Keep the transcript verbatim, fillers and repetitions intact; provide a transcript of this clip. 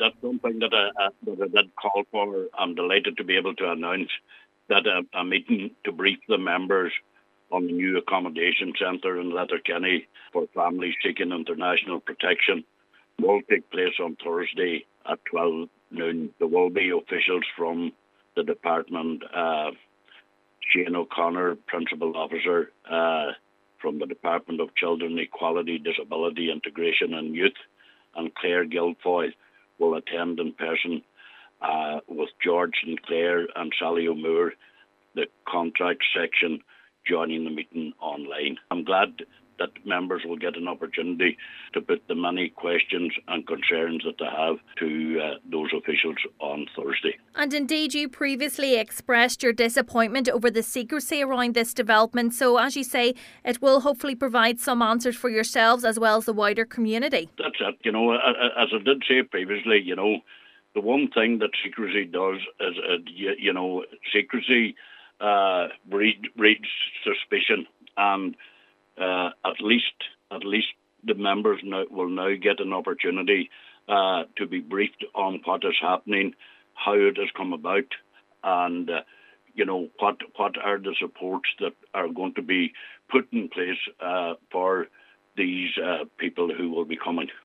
that's something that I, uh, that I did call for. I'm delighted to be able to announce that a, a meeting to brief the members on the new accommodation centre in Letterkenny for families seeking international protection will take place on Thursday at twelve noon. There will be officials from the department, uh, Shane O'Connor, Principal Officer uh, from the Department of Children, Equality, Disability, Integration and Youth, and Claire Guilfoyle will attend in person uh, with George Sinclair and Sally O'Moore, the contract section, joining the meeting online. I'm glad that members will get an opportunity to put the many questions and concerns that they have to uh, those officials on Thursday. And indeed, you previously expressed your disappointment over the secrecy around this development. So, as you say, it will hopefully provide some answers for yourselves as well as the wider community. That's it. You know, as I did say previously, you know, the one thing that secrecy does is, uh, you, you know, secrecy uh, breed, breeds suspicion, and uh, at least, at least the members now will now get an opportunity uh, to be briefed on what is happening, how it has come about, and uh, you know what what are the supports that are going to be put in place uh, for these uh, people who will be coming.